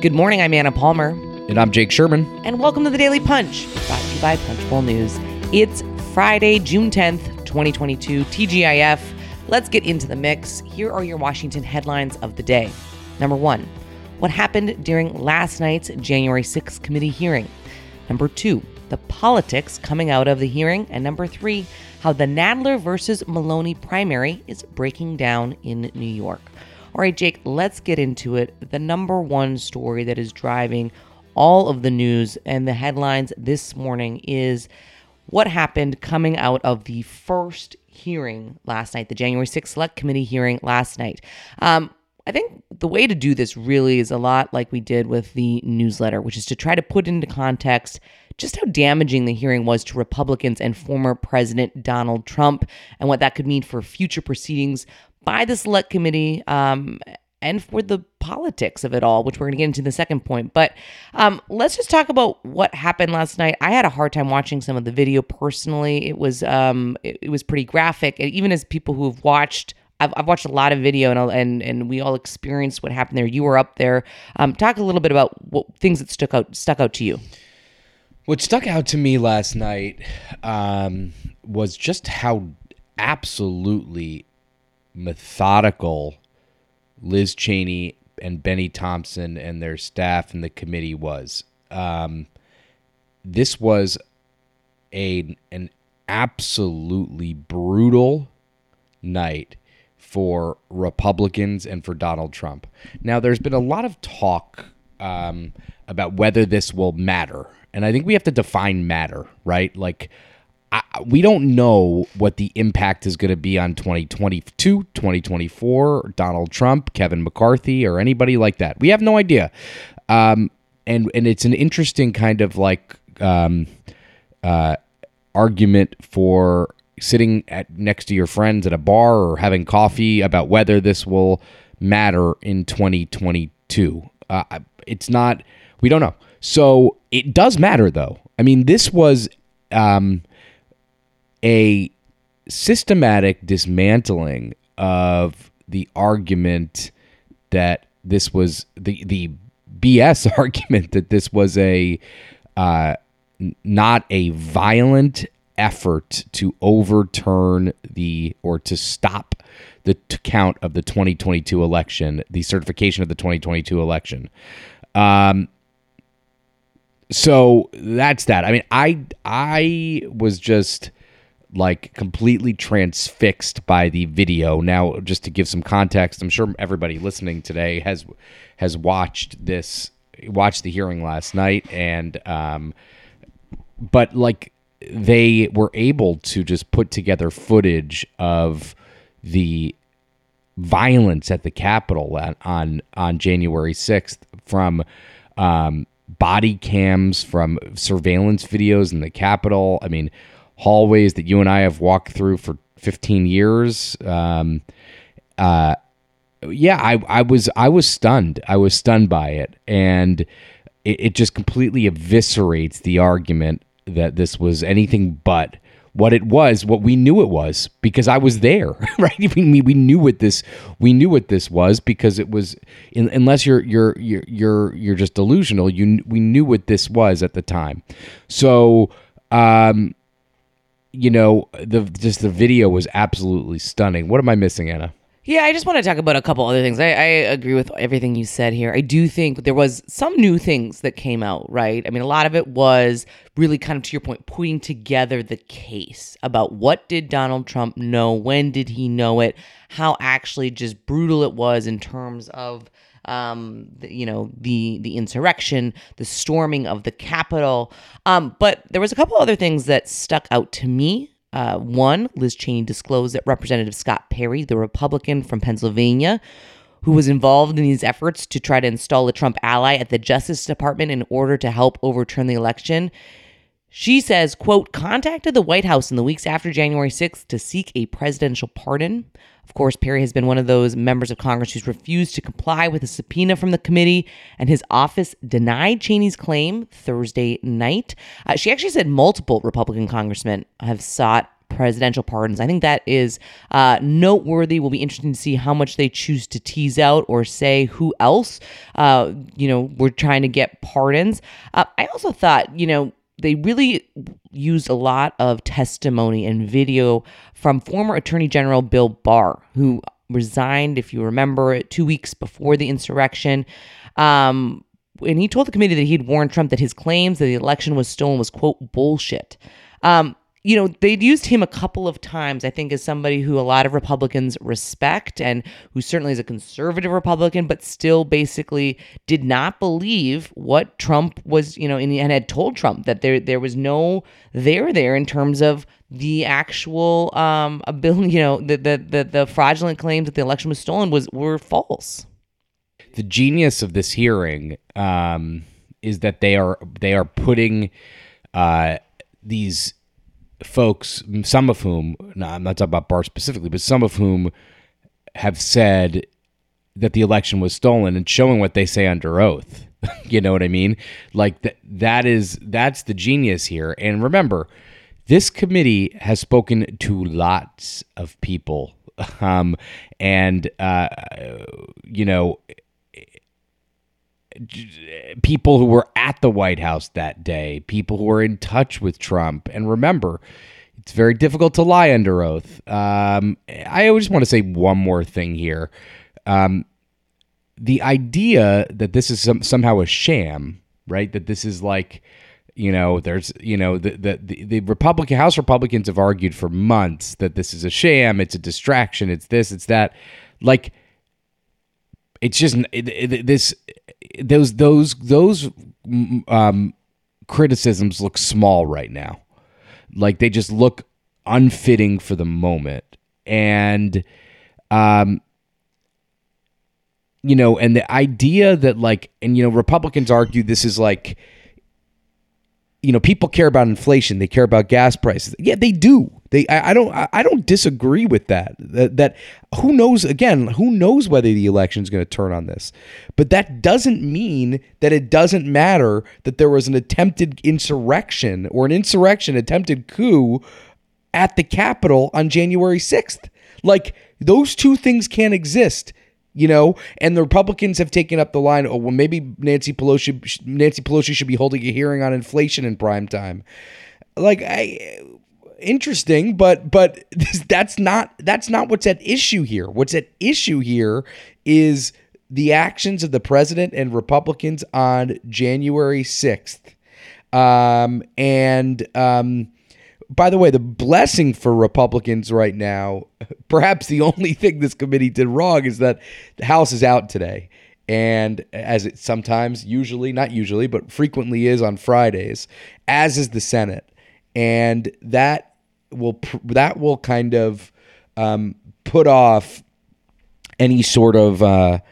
Good morning, I'm Anna Palmer. And I'm Jake Sherman. And welcome to the Daily Punch, brought to you by Punchbowl News. It's Friday, June 10th, 2022, TGIF. Let's get into the mix. Here are your Washington headlines of the day. Number 1, what happened during last night's January 6th committee hearing. Number 2, the politics coming out of the hearing. And number 3, how the Nadler versus Maloney primary is breaking down in New York. All right, Jake, let's get into it. The number one story that is driving all of the news and the headlines this morning is what happened coming out of the first hearing last night, the January 6th Select Committee hearing last night. I think the way to do this really is a lot like we did with the newsletter, which is to try to put into context just how damaging the hearing was to Republicans and former President Donald Trump and what that could mean for future proceedings by the Select Committee and for the politics of it all, which we're going to get into in the second point. But let's just talk about what happened last night. I had a hard time watching some of the video personally. It was pretty graphic. And even as people who have watched, I've watched a lot of video and we all experienced what happened there. You were up there. Talk a little bit about what things that stuck out to you. What stuck out to me last night was just how absolutely methodical Liz Cheney and Benny Thompson and their staff and the committee was. This was an absolutely brutal night for Republicans and for Donald Trump. Now, there's been a lot of talk about whether this will matter. And I think we have to define matter, right? Like, we don't know what the impact is going to be on 2022, 2024, Donald Trump, Kevin McCarthy, or anybody like that. We have no idea. And it's an interesting kind of like argument for sitting next to your friends at a bar or having coffee about whether this will matter in 2022. It's not, we don't know. So it does matter, though. I mean, this was a systematic dismantling of the argument that this was the BS argument that this was a not a violent effort to overturn or to stop the count of the 2022 election, the certification of the 2022 election. So that's that. I mean, I was just like completely transfixed by the video. Now, just to give some context, I'm sure everybody listening today has watched the hearing last night, and but like they were able to just put together footage of the violence at the Capitol on January 6th from body cams, from surveillance videos in the Capitol. I mean, hallways that you and I have walked through for 15 years. I was stunned. I was stunned by it. And it just completely eviscerates the argument that this was anything but what it was, what we knew it was, because I was there, right? We knew what this was, because it was, unless you're just delusional, we knew what this was at the time. So, the video was absolutely stunning. What am I missing, Anna? Yeah, I just want to talk about a couple other things. I agree with everything you said here. I do think there was some new things that came out, right? I mean, a lot of it was really kind of, to your point, putting together the case about what did Donald Trump know, when did he know it, how actually just brutal it was in terms of the insurrection, the storming of the Capitol. But there was a couple other things that stuck out to me. One, Liz Cheney disclosed that Representative Scott Perry, the Republican from Pennsylvania, who was involved in these efforts to try to install a Trump ally at the Justice Department in order to help overturn the election, she says, quote, contacted the White House in the weeks after January 6th to seek a presidential pardon. Of course, Perry has been one of those members of Congress who's refused to comply with a subpoena from the committee, and his office denied Cheney's claim Thursday night. She actually said multiple Republican congressmen have sought presidential pardons. I think that is noteworthy. Will be interesting to see how much they choose to tease out or say who else, we're trying to get pardons. I also thought, they really used a lot of testimony and video from former Attorney General Bill Barr, who resigned, if you remember, 2 weeks before the insurrection. And he told the committee that he'd warned Trump that his claims that the election was stolen was, quote, bullshit. They'd used him a couple of times, I think, as somebody who a lot of Republicans respect and who certainly is a conservative Republican, but still basically did not believe what Trump was, and had told Trump that there was no there in terms of the actual ability, the fraudulent claims that the election was stolen were false. The genius of this hearing is that they are putting these folks, some of whom, I'm not talking about Barr specifically, but some of whom have said that the election was stolen and showing what they say under oath. You know what I mean? Like that's the genius here. And remember, this committee has spoken to lots of people, people who were at the White House that day, people who were in touch with Trump. And remember, it's very difficult to lie under oath. I just want to say one more thing here. The idea that this is somehow a sham, right? That this is like, there's, the Republican House Republicans have argued for months that this is a sham. It's a distraction. It's this, it's that. Like, it's just those criticisms look small right now. Like, they just look unfitting for the moment. And, and the idea that Republicans argue this is like, people care about inflation. They care about gas prices. Yeah, they do. I don't disagree with that. That who knows? Again, who knows whether the election is going to turn on this? But that doesn't mean that it doesn't matter that there was an attempted insurrection or an attempted coup at the Capitol on January 6th. Like, those two things can't exist. And the Republicans have taken up the line, oh, well, maybe Nancy Pelosi should be holding a hearing on inflation in prime time. Interesting, but that's not what's at issue here. What's at issue here is the actions of the president and Republicans on January 6th. By the way, the blessing for Republicans right now, perhaps the only thing this committee did wrong, is that the House is out today. And as it sometimes, not usually, but frequently is on Fridays, as is the Senate. And that will kind of put off any sort of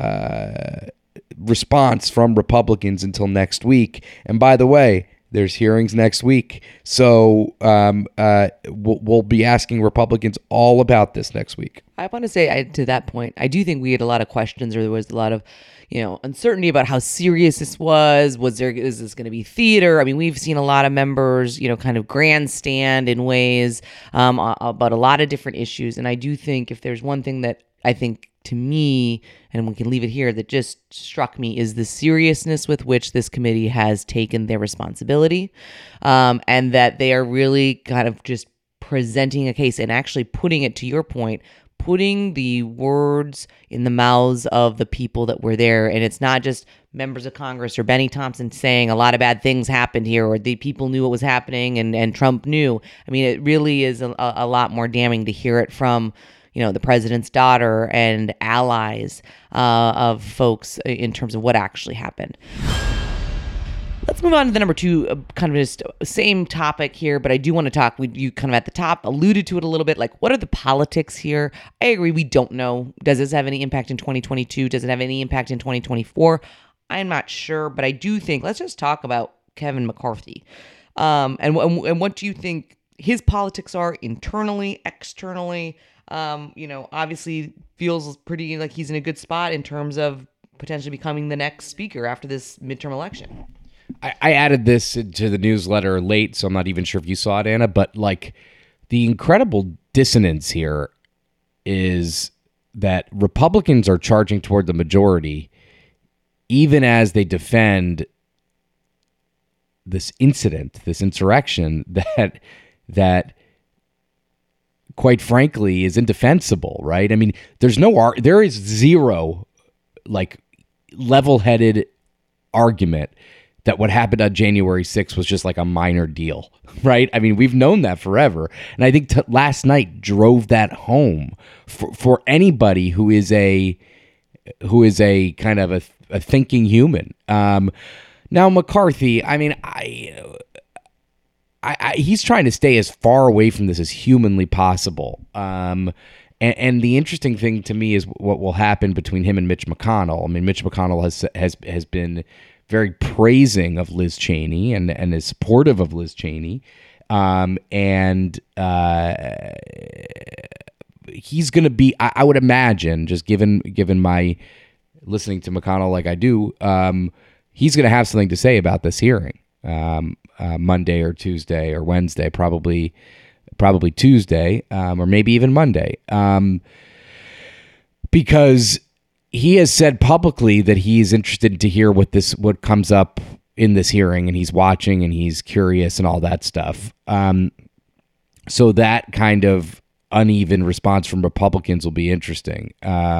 response from Republicans until next week. And by the way, there's hearings next week. So we'll be asking Republicans all about this next week. I want to say to that point, I do think we had a lot of questions, or there was a lot of, uncertainty about how serious this was. Is this going to be theater? I mean, we've seen a lot of members, kind of grandstand in ways about a lot of different issues. And I do think if there's one thing that I think, to me, and we can leave it here, that just struck me is the seriousness with which this committee has taken their responsibility, and that they are really kind of just presenting a case and actually putting it, to your point, putting the words in the mouths of the people that were there. And it's not just members of Congress or Benny Thompson saying a lot of bad things happened here, or the people knew what was happening and Trump knew. I mean, it really is a lot more damning to hear it from the president's daughter and allies of folks in terms of what actually happened. Let's move on to the number two, kind of just same topic here, but I do want to talk, you kind of at the top alluded to it a little bit, like what are the politics here? I agree, we don't know. Does this have any impact in 2022? Does it have any impact in 2024? I'm not sure, but I do think, let's just talk about Kevin McCarthy. And what do you think his politics are internally, externally? Obviously feels pretty like he's in a good spot in terms of potentially becoming the next speaker after this midterm election. I added this to the newsletter late, so I'm not even sure if you saw it, Anna, but like the incredible dissonance here is that Republicans are charging toward the majority, even as they defend this incident, this insurrection that quite frankly is indefensible, right? I mean, there is zero like level-headed argument that what happened on January 6th was just like a minor deal, right? I mean, we've known that forever. And I think last night drove that home for anybody who is a kind of a thinking human. Now, McCarthy, I mean, he's trying to stay as far away from this as humanly possible. And the interesting thing to me is what will happen between him and Mitch McConnell. I mean, Mitch McConnell has been very praising of Liz Cheney and is supportive of Liz Cheney. And he's going to be, I would imagine, just given my listening to McConnell like I do, he's going to have something to say about this hearing Monday or Tuesday or Wednesday, probably Tuesday, or maybe even Monday, because he has said publicly that he's interested to hear what comes up in this hearing, and he's watching and he's curious and all that stuff. So that kind of uneven response from Republicans will be interesting.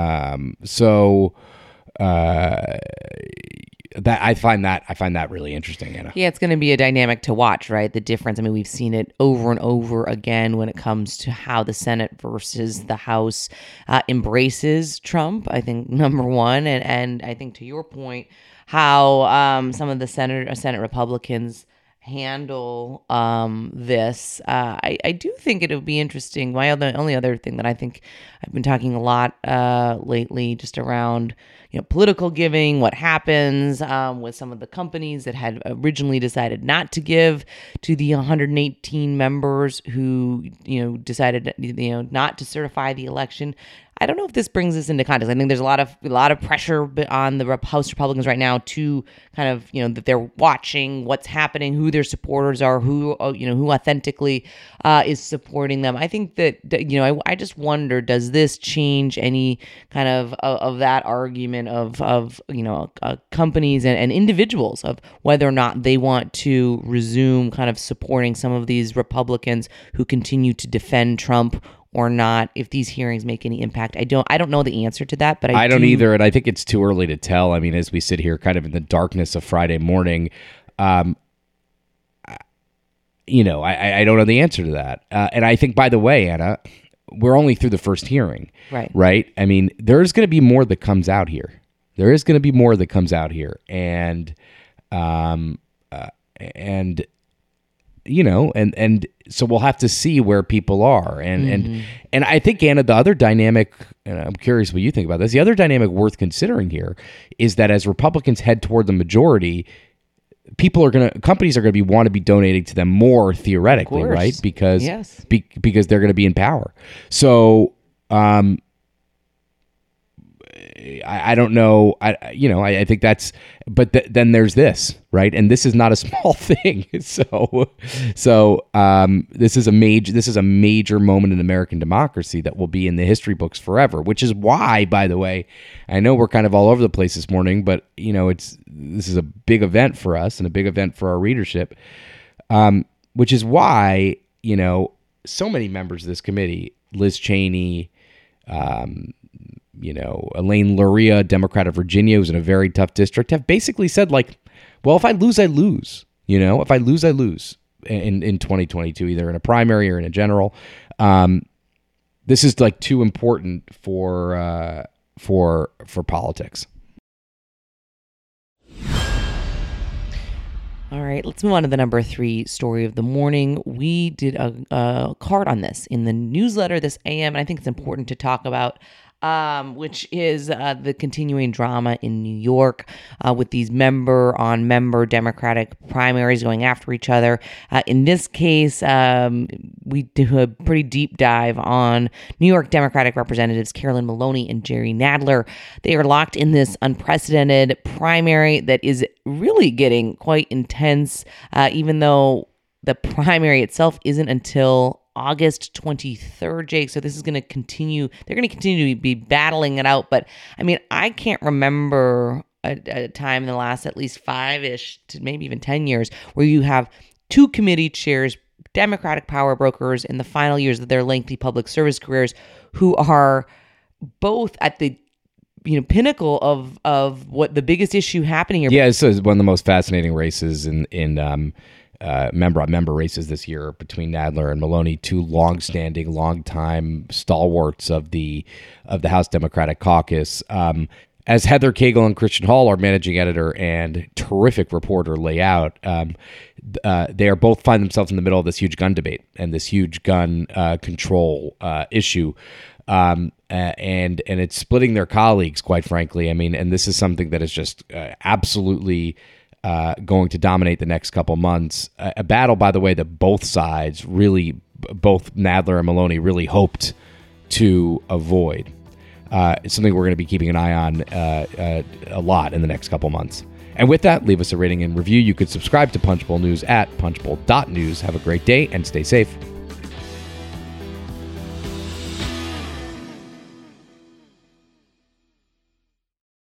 That I find that really interesting, Anna. Yeah, it's going to be a dynamic to watch, right? The difference. I mean, we've seen it over and over again when it comes to how the Senate versus the House embraces Trump. I think number one, and I think to your point, how some of the Senate Republicans handle this. I do think it would be interesting. My only other thing that I think I've been talking a lot lately, just around political giving, what happens with some of the companies that had originally decided not to give to the 118 members who decided not to certify the election. I don't know if this brings this into context. I think there's a lot of pressure on the House Republicans right now to kind of that they're watching what's happening, who their supporters are, who authentically is supporting them. I think that I just wonder, does this change any kind of that argument of companies and individuals, of whether or not they want to resume kind of supporting some of these Republicans who continue to defend Trump or not, if these hearings make any impact? I don't know the answer to that, but I don't either, and I think it's too early to tell. I mean, as we sit here kind of in the darkness of Friday morning, I don't know the answer to that. And I think, by the way, Anna, we're only through the first hearing. Right? I mean, there's going to be more that comes out here. And so we'll have to see where people are. And I think, Anna, the other dynamic, and I'm curious what you think about this, the other dynamic worth considering here is that as Republicans head toward the majority, companies are going to want to be donating to them more theoretically, right? Because they're going to be in power. So, I don't know. I think that's, but then there's this, right? And this is not a small thing. So this is a major moment in American democracy that will be in the history books forever, which is why, by the way, I know we're kind of all over the place this morning, but this is a big event for us and a big event for our readership. Which is why, so many members of this committee, Liz Cheney, Elaine Luria, Democrat of Virginia, who's in a very tough district, have basically said, like, well, if I lose, I lose. If I lose, I lose in 2022, either in a primary or in a general. This is like too important for politics. All right, let's move on to the number 3 story of the morning. We did a card on this in the newsletter this AM, and I think it's important to talk about, which is the continuing drama in New York with these member-on-member Democratic primaries going after each other. In this case, we do a pretty deep dive on New York Democratic Representatives Carolyn Maloney and Jerry Nadler. They are locked in this unprecedented primary that is really getting quite intense, even though the primary itself isn't until August 23rd, Jake. So this is going to continue. They're going to continue to be battling it out. But I mean, I can't remember a time in the last at least 5-ish to maybe even 10 years where you have two committee chairs, Democratic power brokers in the final years of their lengthy public service careers, who are both at the pinnacle of what the biggest issue happening here. Yeah, this is one of the most fascinating races in member races this year between Nadler and Maloney, two long-standing, long-time stalwarts of the House Democratic Caucus. As Heather Cagle and Christian Hall, our managing editor and terrific reporter, lay out, they are both find themselves in the middle of this huge gun debate and this huge gun control issue. And it's splitting their colleagues, quite frankly. I mean, and this is something that is just absolutely going to dominate the next couple months. A battle, by the way, that both sides really, both Nadler and Maloney really hoped to avoid. It's something we're going to be keeping an eye on a lot in the next couple months. And with that, leave us a rating and review. You could subscribe to Punchbowl News at punchbowl.news. Have a great day and stay safe.